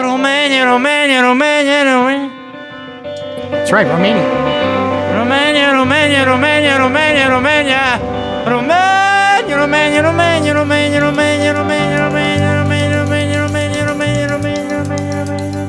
Romania, Romania, Romania, Romania. That's right, Romania. Romania, Romania, Romania, Romania, Romania. Romania, Romania, Romania, Romania, Romania, Romania, Romania, Romania, Romania, Romania, Romania, Romania, Romania.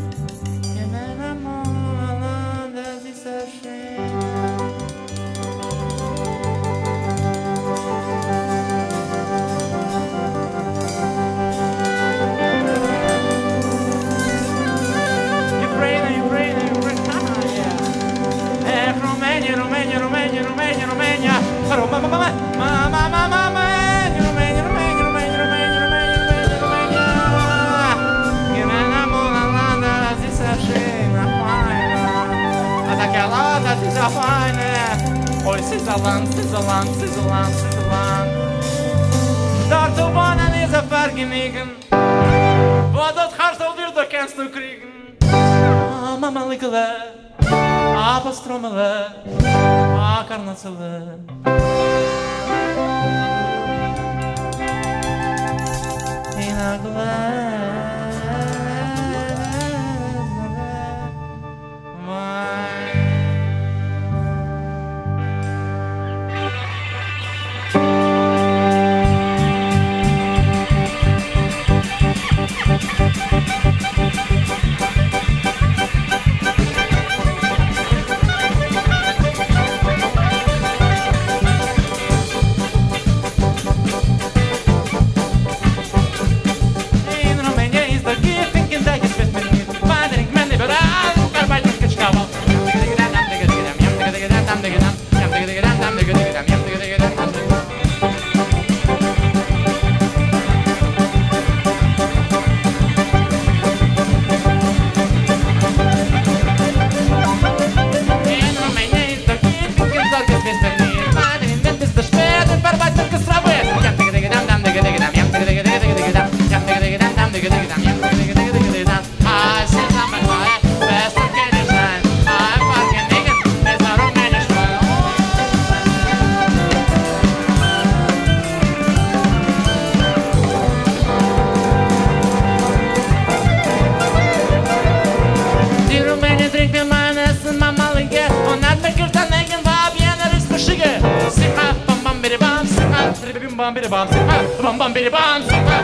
Ой, Switzerland, Switzerland, Switzerland, Switzerland. Dort wohnen is a vergenigen. Wo dat hart al weer dat kannst du kriegen. Ah, mama likele. Ah, pastromele. Ah, karnatsele. In a glass wine. Bam bam bam bam bam bam bam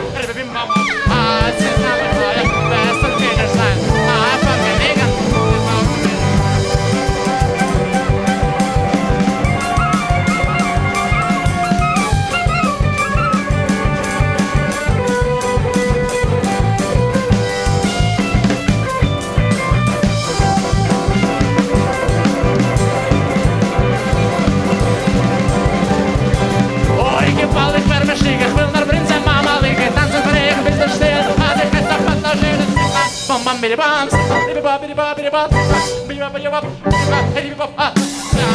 bam ah it's not a fire best of the sign ah fucking nigga bam bam bam bam bam bam bam bam bam bam bam bam